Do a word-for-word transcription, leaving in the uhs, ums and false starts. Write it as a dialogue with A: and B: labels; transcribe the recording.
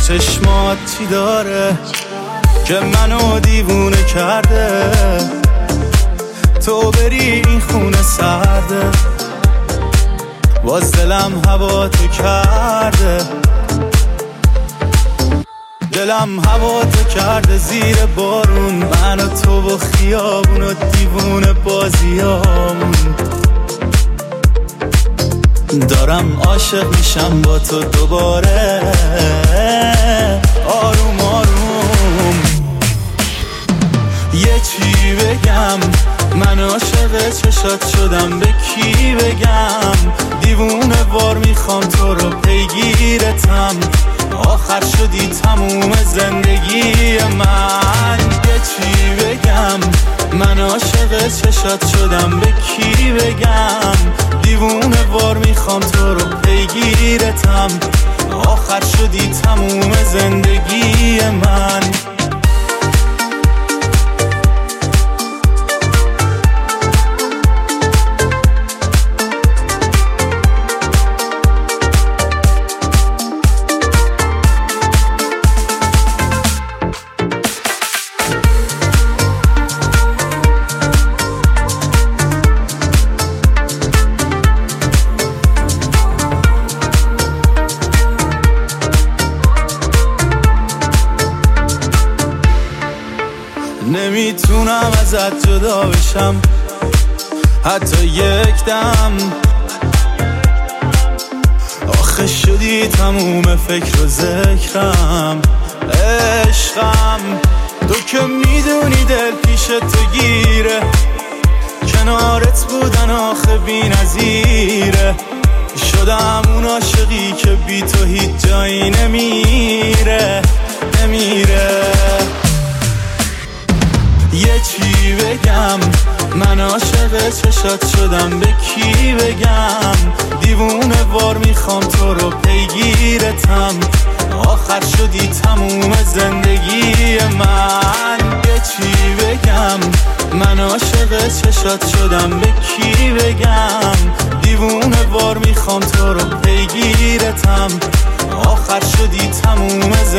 A: چشمات چی داره که منو دیوونه کرده؟ تو بری این خونه سرده، باز دلم هوا تو کرده. دلم هوا تو کرده زیر بارون، من و تو و خیابون و دیوونه بازیامون. دارم عاشق میشم با تو دوباره، آروم آروم. یه چی بگم، من عاشق چشات شدم، به کی بگم؟ دیوونه وار میخوام تو رو پیگیرتم، آخر شدی تموم زندگی من. یه چی بگم، من عاشق چشات شدم، به کی بگم؟ دیوونه وار میخوام تو رو پیگیرتم، آخر شدی تموم زندگی من. نمیتونم ازت جدا بشم حتی یک دم، آخه شدی تموم فکر و ذکرم. عشقم تو که میدونی دل پیش تو گیره، کنارت بودن آخه بی نظیره. شدم اون عاشقی که بی تو هیچ جایی نمیره نمیره. یه چی بگم، من عاشق چشات شدم، به کی بگم؟ دیوونه وار میخوام تو رو پیگیرتم، آخر شدی تموم زندگی من. یه چی بگم، من عاشق چشات شدم، به کی بگم؟ دیوونه وار میخوام تو رو پیگیرتم، آخر شدی تموم